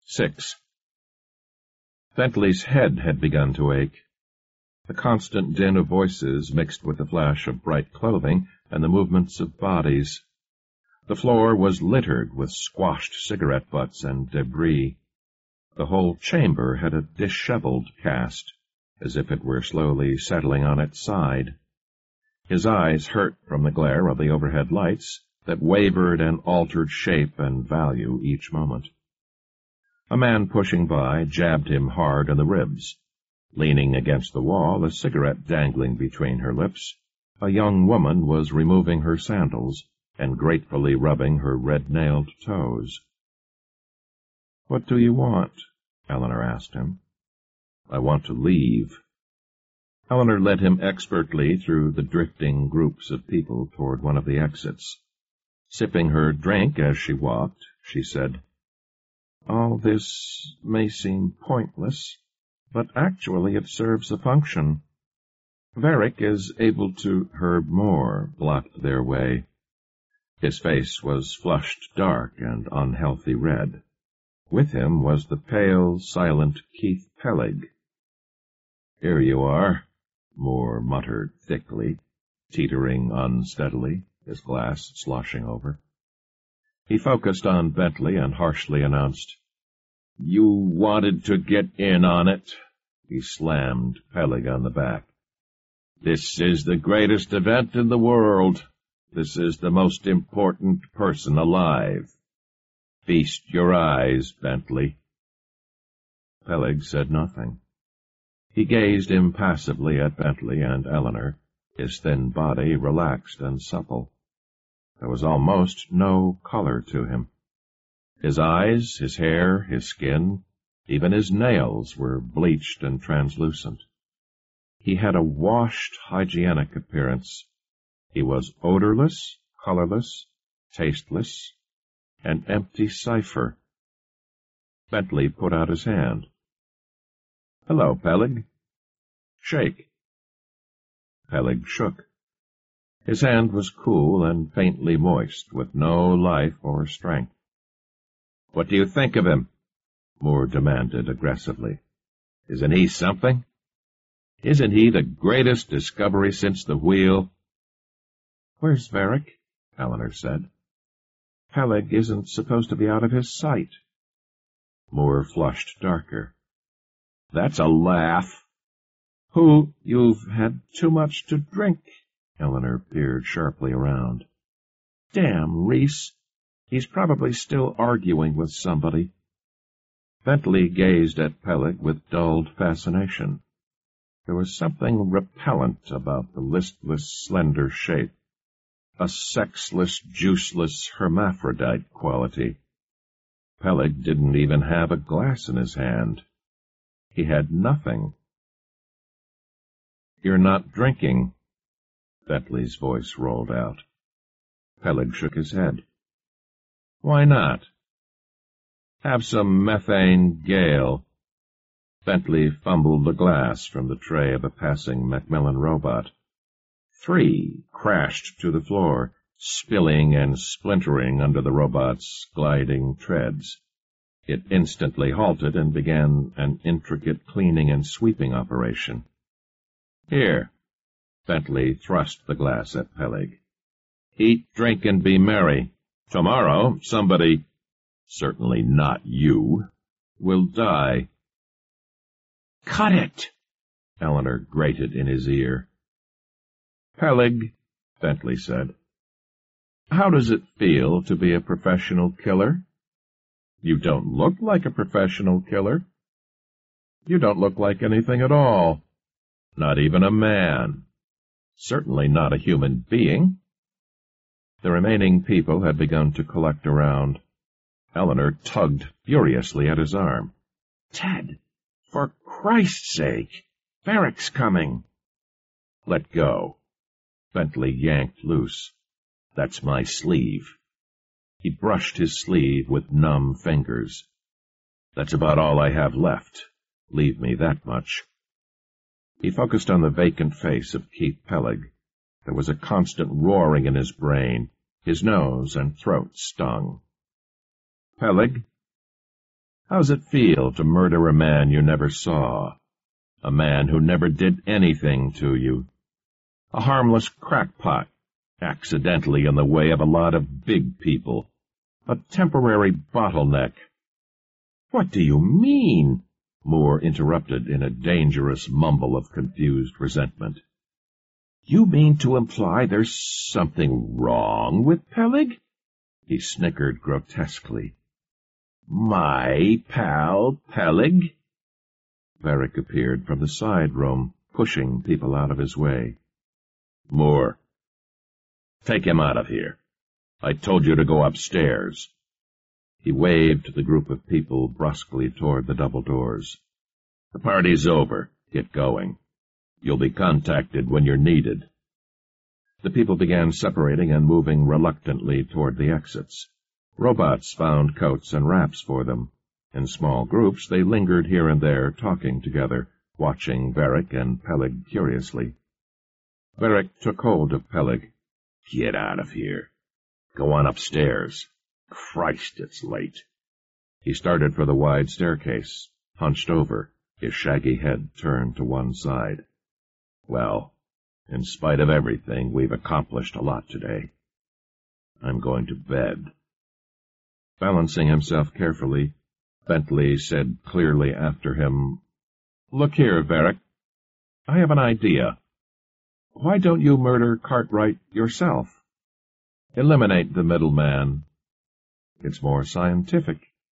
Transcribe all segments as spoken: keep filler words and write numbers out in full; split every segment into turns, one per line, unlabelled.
Six. Bentley's head had begun to ache. The constant din of voices mixed with the flash of bright clothing and the movements of bodies. The floor was littered with squashed cigarette butts and debris. The whole chamber had a disheveled cast, as if it were slowly settling on its side. His eyes hurt from the glare of the overhead lights that wavered and altered shape and value each moment. A man pushing by jabbed him hard in the ribs. Leaning against the wall, a cigarette dangling between her lips, a young woman was removing her sandals and gratefully rubbing her red-nailed toes. "What do you want?" Eleanor asked him. "I want to leave." Eleanor led him expertly through the drifting groups of people toward one of the exits. Sipping her drink as she walked, she said, "All this may seem pointless, but actually it serves a function. Varick is able to—" Herb Moore blocked their way. His face was flushed dark and unhealthy red. With him was the pale, silent Keith Peleg. "Here you are," Moore muttered thickly, teetering unsteadily, his glass sloshing over. He focused on Bentley and harshly announced, "You wanted to get in on it." He slammed Peleg on the back. "This is the greatest event in the world. This is the most important person alive. Feast your eyes, Bentley." Peleg said nothing. He gazed impassively at Bentley and Eleanor, his thin body relaxed and supple. There was almost no color to him. His eyes, his hair, his skin, even his nails were bleached and translucent. He had a washed, hygienic appearance. He was odorless, colorless, tasteless, an empty cipher. Bentley put out his hand. "Hello, Peleg. Shake." Peleg shook. His hand was cool and faintly moist, with no life or strength. "What do you think of him?" Moore demanded aggressively. "Isn't he something? Isn't he the greatest discovery since the wheel?" "Where's Varick?" Eleanor said. "Peleg isn't supposed to be out of his sight." Moore flushed darker. "That's a laugh." "Who? You've had too much to drink." Eleanor peered sharply around. "Damn Reese. He's probably still arguing with somebody." Bentley gazed at Peleg with dulled fascination. There was something repellent about the listless, slender shape, a sexless, juiceless hermaphrodite quality. Peleg didn't even have a glass in his hand. He had nothing. "You're not drinking," Bentley's voice rolled out. Peleg shook his head. "Why not?" "Have some methane gale." Bentley fumbled the glass from the tray of a passing Macmillan robot. Three crashed to the floor, spilling and splintering under the robot's gliding treads. It instantly halted and began an intricate cleaning and sweeping operation. "Here." Bentley thrust the glass at Peleg. "Eat, drink, and be merry. Tomorrow, somebody, certainly not you, will die." "Cut it!" Eleanor grated in his ear. "Peleg," Bentley said, "how does it feel to be a professional killer? You don't look like a professional killer. You don't look like anything at all. Not even a man. Certainly not a human being." The remaining people had begun to collect around. Eleanor tugged furiously at his arm. "Ted, for Christ's sake! Varick's coming!" "Let go." Bentley yanked loose. "That's my sleeve." He brushed his sleeve with numb fingers. "That's about all I have left. Leave me that much." He focused on the vacant face of Keith Peleg. There was a constant roaring in his brain. His nose and throat stung. "Peleg?" How's it feel to murder a man you never saw? A man who never did anything to you? A harmless crackpot, accidentally in the way of a lot of big people. A temporary bottleneck. What do you mean? Moore interrupted in a dangerous mumble of confused resentment. You mean to imply there's something wrong with Peleg? He snickered grotesquely. My pal Peleg? Varric appeared from the side room, pushing people out of his way. Moore, take him out of here. I told you to go upstairs. He waved the group of people brusquely toward the double doors. The party's over. Get going. You'll be contacted when you're needed. The people began separating and moving reluctantly toward the exits. Robots found coats and wraps for them. In small groups, they lingered here and there, talking together, watching Varric and Peleg curiously. Varric took hold of Peleg. Get out of here. Go on upstairs. Christ, it's late. He started for the wide staircase, hunched over, his shaggy head turned to one side. Well, in spite of everything, we've accomplished a lot today. I'm going to bed. Balancing himself carefully, Bentley said clearly after him, Look here, Varric. I have an idea. Why don't you murder Cartwright yourself? Eliminate the middleman. It's more scientific.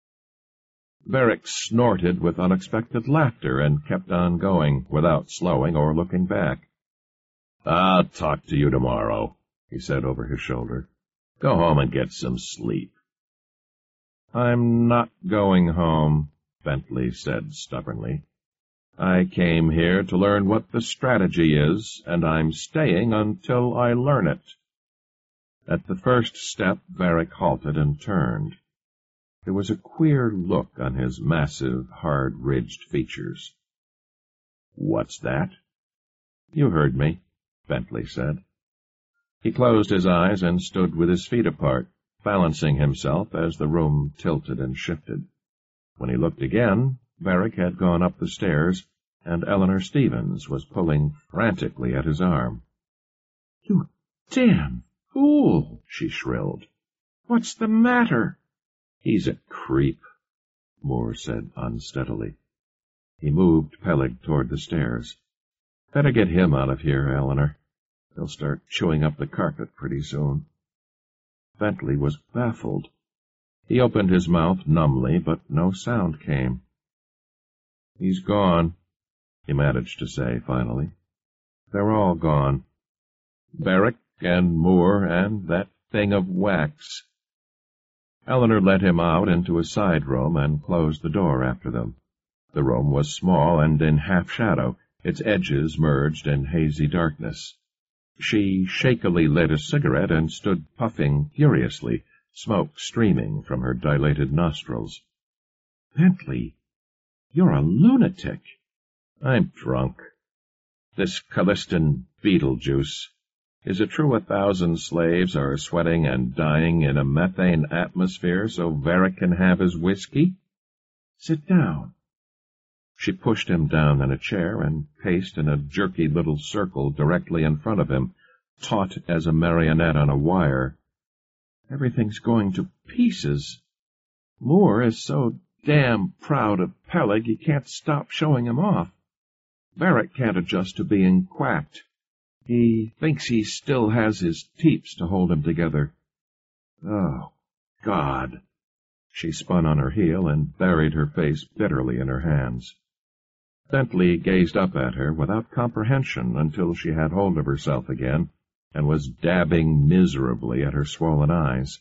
Varric snorted with unexpected laughter and kept on going, without slowing or looking back. I'll talk to you tomorrow, he said over his shoulder. Go home and get some sleep. I'm not going home, Bentley said stubbornly. I came here to learn what the strategy is, and I'm staying until I learn it. At the first step, Varric halted and turned. There was a queer look on his massive, hard-ridged features. What's that? You heard me, Bentley said. He closed his eyes and stood with his feet apart, balancing himself as the room tilted and shifted. When he looked again, Varric had gone up the stairs, and Eleanor Stevens was pulling frantically at his arm. You damn fool, she shrilled. What's the matter? He's a creep, Moore said unsteadily. He moved Peleg toward the stairs. Better get him out of here, Eleanor. He'll start chewing up the carpet pretty soon. Bentley was baffled. He opened his mouth numbly, but no sound came. He's gone, he managed to say finally. They're all gone. Varric and Moore and that thing of wax. Eleanor led him out into a side room and closed the door after them. The room was small and in half-shadow, its edges merged in hazy darkness. She shakily lit a cigarette and stood puffing furiously, smoke streaming from her dilated nostrils. Bentley, you're a lunatic. I'm drunk. This Callistan Beetlejuice. Is it true a thousand slaves are sweating and dying in a methane atmosphere so Varric can have his whiskey? Sit down. She pushed him down in a chair and paced in a jerky little circle directly in front of him, taut as a marionette on a wire. Everything's going to pieces. Moore is so damn proud of Peleg he can't stop showing him off. Varric can't adjust to being quacked. He thinks he still has his teeps to hold him together. Oh, God! She spun on her heel and buried her face bitterly in her hands. Bentley gazed up at her without comprehension until she had hold of herself again and was dabbing miserably at her swollen eyes.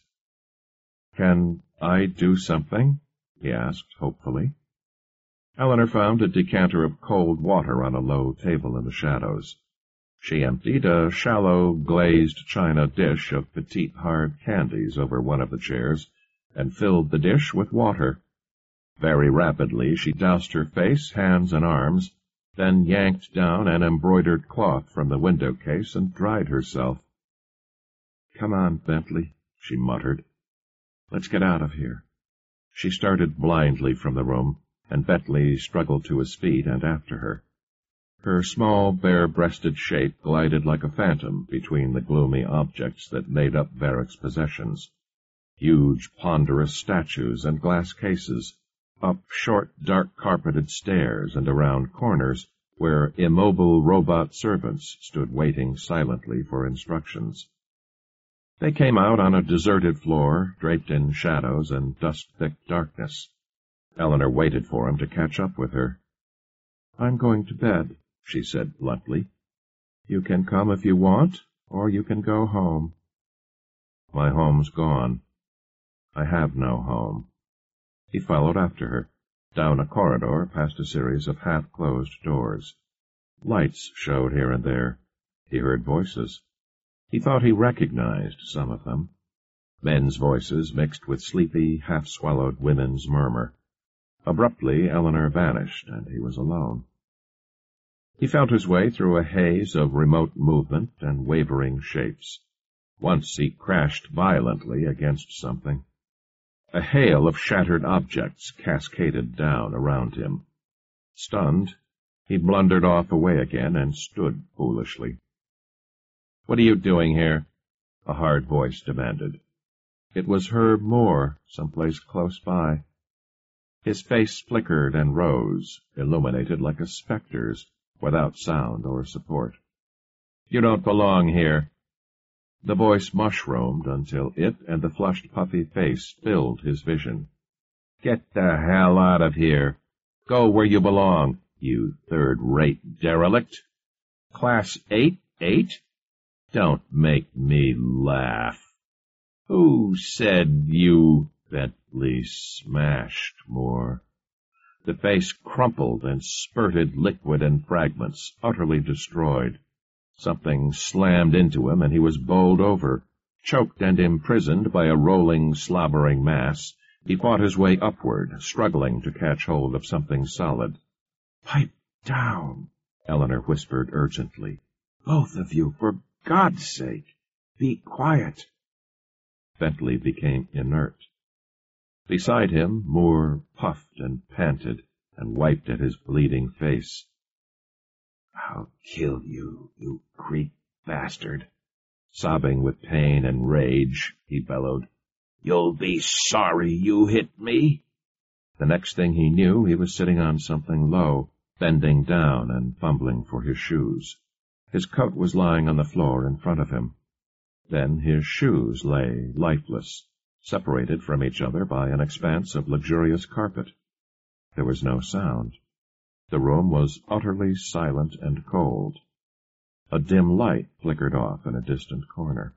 Can I do something? He asked hopefully. Eleanor found a decanter of cold water on a low table in the shadows. She emptied a shallow, glazed china dish of petite hard candies over one of the chairs and filled the dish with water. Very rapidly she doused her face, hands, and arms, then yanked down an embroidered cloth from the window case and dried herself. Come on, Bentley, she muttered. Let's get out of here. She started blindly from the room, and Bentley struggled to his feet and after her. Her small, bare-breasted shape glided like a phantom between the gloomy objects that made up Varick's possessions. Huge, ponderous statues and glass cases, up short, dark-carpeted stairs and around corners where immobile robot servants stood waiting silently for instructions. They came out on a deserted floor, draped in shadows and dust-thick darkness. Eleanor waited for him to catch up with her. "I'm going to bed," she said bluntly. "You can come if you want, or you can go home." "My home's gone. I have no home." He followed after her, down a corridor past a series of half-closed doors. Lights showed here and there. He heard voices. He thought he recognized some of them. Men's voices mixed with sleepy, half-swallowed women's murmur. Abruptly, Eleanor vanished, and he was alone. He felt his way through a haze of remote movement and wavering shapes. Once he crashed violently against something. A hail of shattered objects cascaded down around him. Stunned, he blundered off away again and stood foolishly. "What are you doing here?" a hard voice demanded. It was Herb Moore, someplace close by. His face flickered and rose, illuminated like a spectre's, without sound or support. "You don't belong here." The voice mushroomed until it and the flushed, puffy face filled his vision. "Get the hell out of here. Go where you belong, you third-rate derelict. Class eight, eight? Don't make me laugh. Who said you—" Bentley smashed Moore. The face crumpled and spurted liquid and fragments, utterly destroyed. Something slammed into him, and he was bowled over. Choked and imprisoned by a rolling, slobbering mass, he fought his way upward, struggling to catch hold of something solid. "Pipe down," Eleanor whispered urgently. "Both of you, for God's sake, be quiet." Bentley became inert. Beside him, Moore puffed and panted and wiped at his bleeding face. "I'll kill you, you Greek bastard." Sobbing with pain and rage, he bellowed, "You'll be sorry you hit me." The next thing he knew, he was sitting on something low, bending down and fumbling for his shoes. His coat was lying on the floor in front of him. Then his shoes lay lifeless, separated from each other by an expanse of luxurious carpet. There was no sound. The room was utterly silent and cold. A dim light flickered off in a distant corner.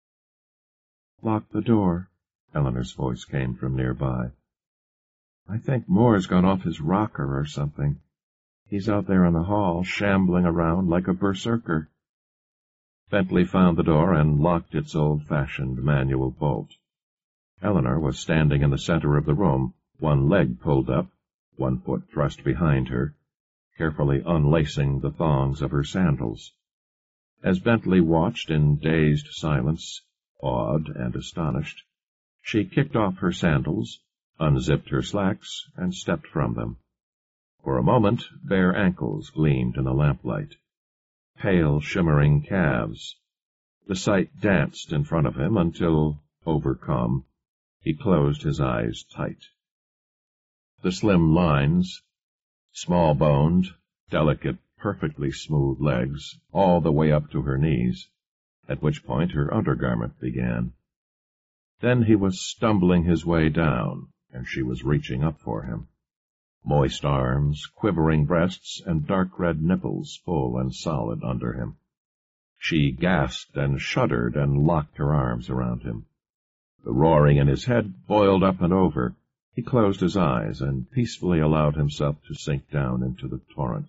"Lock the door," Eleanor's voice came from nearby. "I think Moore's gone off his rocker or something. He's out there in the hall, shambling around like a berserker." Bentley found the door and locked its old-fashioned manual bolt. Eleanor was standing in the center of the room, one leg pulled up, one foot thrust behind her, carefully unlacing the thongs of her sandals. As Bentley watched in dazed silence, awed and astonished, she kicked off her sandals, unzipped her slacks, and stepped from them. For a moment, bare ankles gleamed in the lamplight. Pale, shimmering calves. The sight danced in front of him until, overcome, he closed his eyes tight. The slim lines, small-boned, delicate, perfectly smooth legs, all the way up to her knees, at which point her undergarment began. Then he was stumbling his way down, and she was reaching up for him. Moist arms, quivering breasts, and dark-red nipples full and solid under him. She gasped and shuddered and locked her arms around him. The roaring in his head boiled up and over. He closed his eyes and peacefully allowed himself to sink down into the torrent.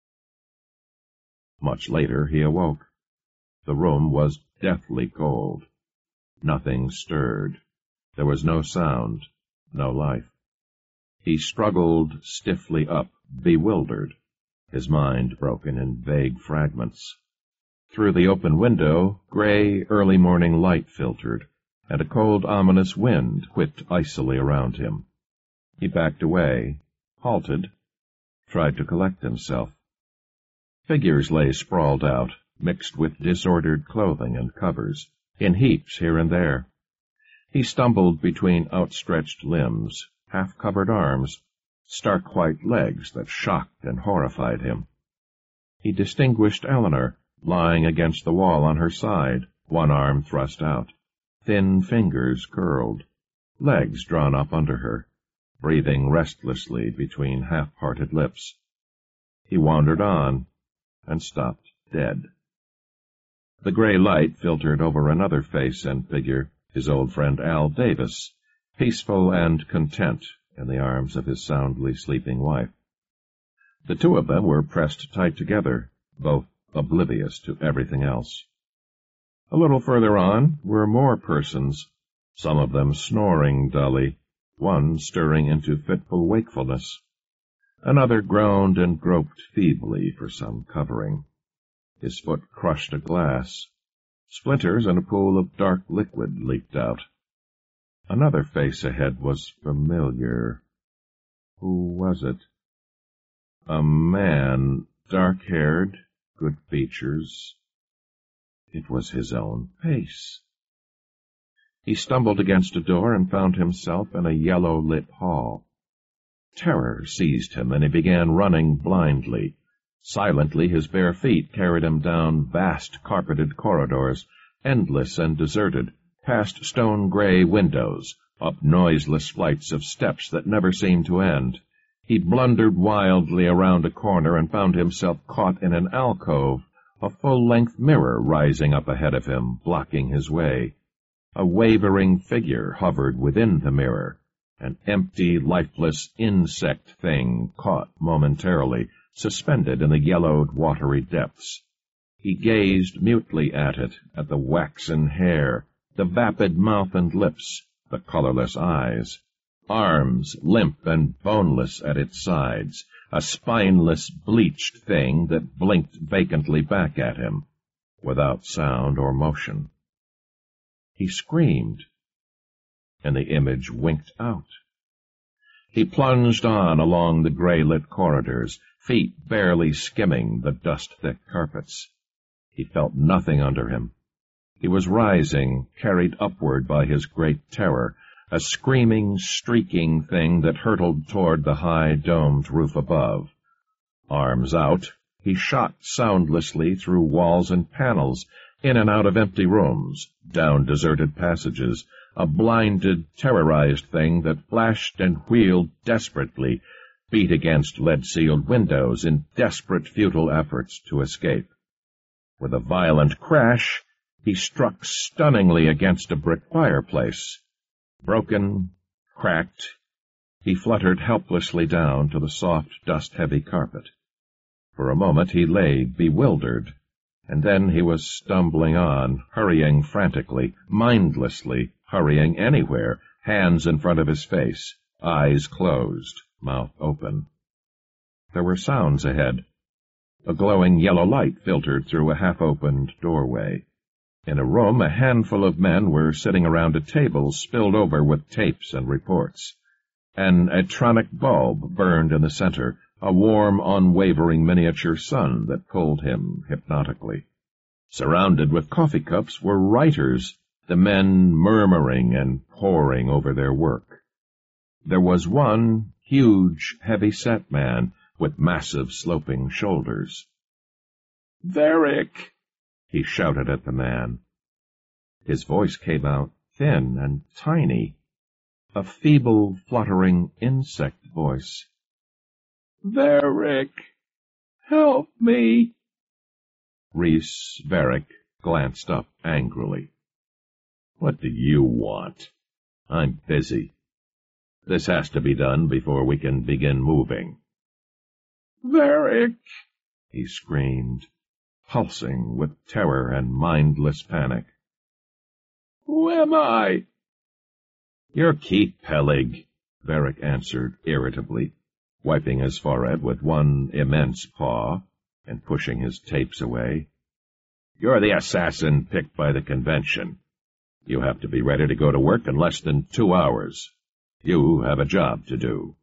Much later he awoke. The room was deathly cold. Nothing stirred. There was no sound, no life. He struggled stiffly up, bewildered, his mind broken in vague fragments. Through the open window, gray early-morning light filtered, and a cold, ominous wind whipped icily around him. He backed away, halted, tried to collect himself. Figures lay sprawled out, mixed with disordered clothing and covers, in heaps here and there. He stumbled between outstretched limbs, half-covered arms, stark white legs that shocked and horrified him. He distinguished Eleanor, lying against the wall on her side, one arm thrust out, thin fingers curled, legs drawn up under her, breathing restlessly between half-parted lips. He wandered on, and stopped dead. The gray light filtered over another face and figure, his old friend Al Davis, peaceful and content in the arms of his soundly sleeping wife. The two of them were pressed tight together, both oblivious to everything else. A little further on were more persons, some of them snoring dully, one stirring into fitful wakefulness. Another groaned and groped feebly for some covering. His foot crushed a glass. Splinters and a pool of dark liquid leaked out. Another face ahead was familiar. Who was it? A man, dark-haired, good features. It was his own face. He stumbled against a door and found himself in a yellow-lit hall. Terror seized him, and he began running blindly. Silently, his bare feet carried him down vast carpeted corridors, endless and deserted, past stone-gray windows, up noiseless flights of steps that never seemed to end. He blundered wildly around a corner and found himself caught in an alcove, a full-length mirror rising up ahead of him, blocking his way. A wavering figure hovered within the mirror, an empty, lifeless insect thing caught momentarily, suspended in the yellowed, watery depths. He gazed mutely at it, at the waxen hair, the vapid mouth and lips, the colorless eyes, arms limp and boneless at its sides, a spineless, bleached thing that blinked vacantly back at him, without sound or motion. He screamed, and the image winked out. He plunged on along the gray-lit corridors, feet barely skimming the dust-thick carpets. He felt nothing under him. He was rising, carried upward by his great terror, a screaming, streaking thing that hurtled toward the high, domed roof above. Arms out, he shot soundlessly through walls and panels, in and out of empty rooms, down deserted passages, a blinded, terrorized thing that flashed and wheeled desperately, beat against lead-sealed windows in desperate, futile efforts to escape. With a violent crash, he struck stunningly against a brick fireplace. Broken, cracked, he fluttered helplessly down to the soft, dust-heavy carpet. For a moment he lay bewildered, and then he was stumbling on, hurrying frantically, mindlessly, hurrying anywhere, hands in front of his face, eyes closed, mouth open. There were sounds ahead. A glowing yellow light filtered through a half-opened doorway. In a room, a handful of men were sitting around a table spilled over with tapes and reports. An atronic bulb burned in the center, a warm, unwavering miniature sun that pulled him hypnotically. Surrounded with coffee cups were writers, the men murmuring and poring over their work. There was one huge, heavy-set man with massive, sloping shoulders. "Varric!" he shouted at the man. His voice came out thin and tiny, a feeble, fluttering insect voice. "Varric! Help me!" Rhys Varric glanced up angrily. "What do you want? I'm busy. This has to be done before we can begin moving." "Varric!" he screamed, pulsing with terror and mindless panic. "Who am I?" "You're Keith Peleg," Varric answered irritably, wiping his forehead with one immense paw and pushing his tapes away. "You're the assassin picked by the convention. You have to be ready to go to work in less than two hours. You have a job to do.